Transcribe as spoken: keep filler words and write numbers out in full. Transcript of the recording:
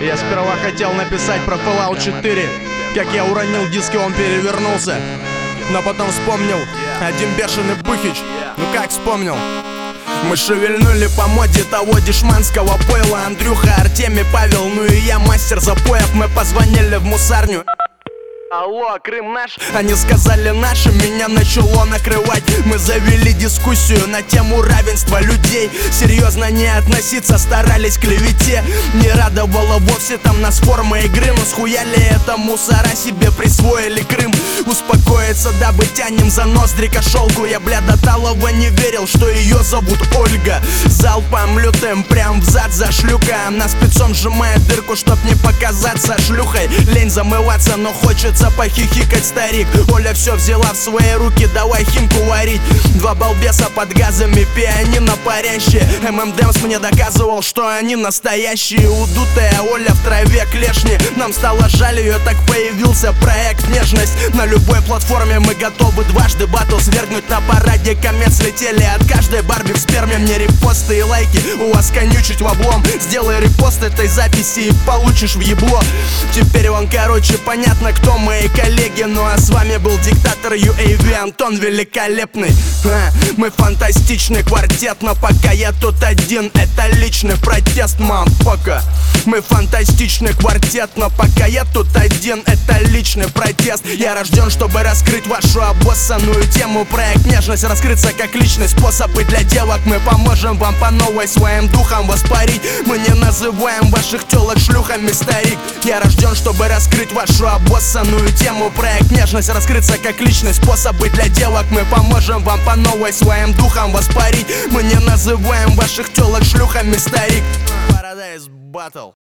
Я сперва хотел написать про Fallout четыре, как я уронил диск и он перевернулся. Но потом вспомнил один бешеный Бухич. Ну как вспомнил? Мы шевельнули по моде того дешманского пойла. Андрюха, Артемий, Павел, ну и я, мастер запоев. Мы позвонили в мусарню. Алло, Крым наш? Они сказали наши, меня начало накрывать. Мы завели дискуссию на тему равенства людей. Серьезно не относиться, старались к клевете. Не радовало вовсе там нас форма игры. Но схуяли это мусора, себе присвоили Крым. Успокоиться, дабы тянем за ноздри кошелку. Я, бля, до талого не верил, что ее зовут Ольга. Залпом лютым прям в зад за шлюка. Она спецом сжимает дырку, чтоб не показаться шлюхой. Лень замываться, но хочется похихикать, старик. Оля все взяла в свои руки, давай химку варить. Два балбеса под газами, пианино парящие. эм эм Дэмс мне доказывал, что они настоящие. Удутая Оля в траве клешни. Нам стало жаль ее, так появился проект «Нежность». На любой платформе мы готовы дважды батл свергнуть. На параде комет слетели от каждой Барби в сперме. Мне репосты и лайки, у вас конючить в облом. Сделай репост этой записи и получишь в ебло. Теперь вон, короче, понятно, кто мои коллеги. Ну а с вами был диктатор ю эй ви Антон Великолепный. а, Мы фантастичный квартет, но пока я тут один, это личный протест, мампока. Мы фантастичный квартет, но пока я тут один, это личный протест. Я рожден, чтобы раскрыть вашу обоссанную тему. Проект «Нежность» раскрыться как личный способы для девок. Мы поможем вам по новой своим духом воспарить. Мы не называем ваших телок шлюхами, старик. Я рожден, чтобы раскрыть вашу обоссанную тему. Проект «Нежность» раскрыться как личный способы для девок. Мы поможем вам по новой своим духом воспарить. Мы не называем ваших телок шлюхами, старик. Paradise Battle.